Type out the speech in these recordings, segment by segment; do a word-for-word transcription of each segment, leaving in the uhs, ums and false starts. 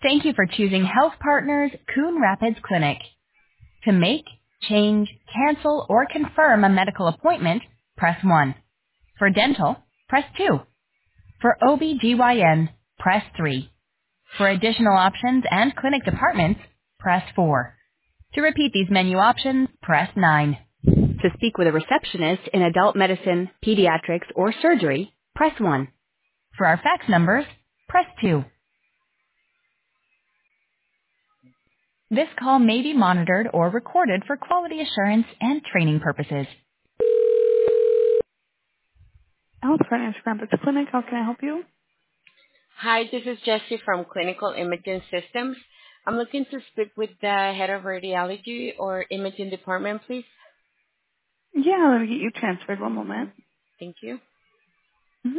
Thank you for choosing Health Partners Coon Rapids Clinic. To make, change, cancel, or confirm a medical appointment, press one. For dental, press two. For O B G Y N, press three. For additional options and clinic departments, press four. To repeat these menu options, press nine. To speak with a receptionist in adult medicine, pediatrics, or surgery, press one. For our fax numbers, press two. This call may be monitored or recorded for quality assurance and training purposes. Health Partners Rapids Clinic, how can I help you? Hi, this is Jessie from Clinical Imaging Systems. I'm looking to speak with the head of radiology or imaging department, please. Yeah, let me get you transferred one moment. Thank you. hmm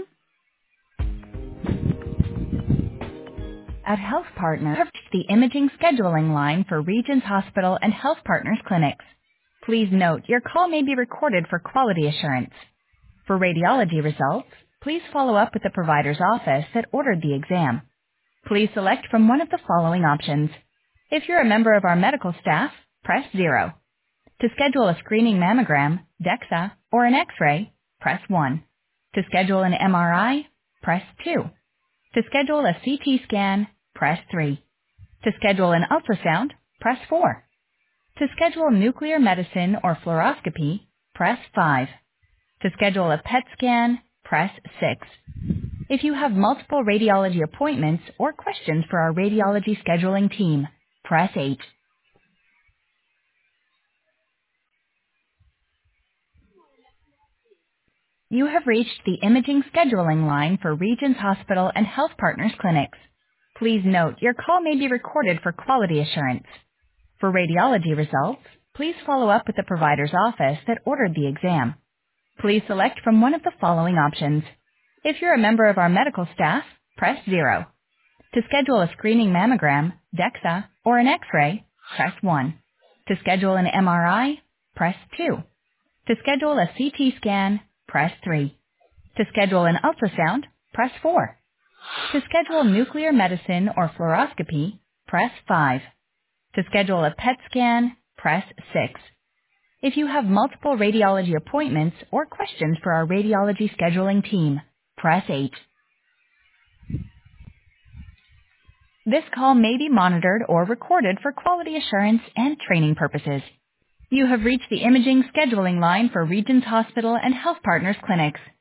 At Health Partners, the imaging scheduling line for Regions Hospital and Health Partners clinics. Please note your call may be recorded for quality assurance. For radiology results, please follow up with the provider's office that ordered the exam. Please select from one of the following options. If you're a member of our medical staff, press zero. To schedule a screening mammogram, DEXA, or an X-ray, press one. To schedule an M R I, press two. To schedule a C T scan, press three. To schedule an ultrasound, press four. To schedule nuclear medicine or fluoroscopy, press five. To schedule a P E T scan, press six. If you have multiple radiology appointments or questions for our radiology scheduling team, press eight. You have reached the imaging scheduling line for Regions Hospital and Health Partners clinics. Please note your call may be recorded for quality assurance. For radiology results, please follow up with the provider's office that ordered the exam. Please select from one of the following options. If you're a member of our medical staff, press zero. To schedule a screening mammogram, DEXA, or an X-ray, press one. To schedule an M R I, press two. To schedule a C T scan, press three. To schedule an ultrasound, press four. To schedule nuclear medicine or fluoroscopy, press five. To schedule a P E T scan, press six. If you have multiple radiology appointments or questions for our radiology scheduling team, press eight. This call may be monitored or recorded for quality assurance and training purposes. You have reached the imaging scheduling line for Regions Hospital and Health Partners clinics.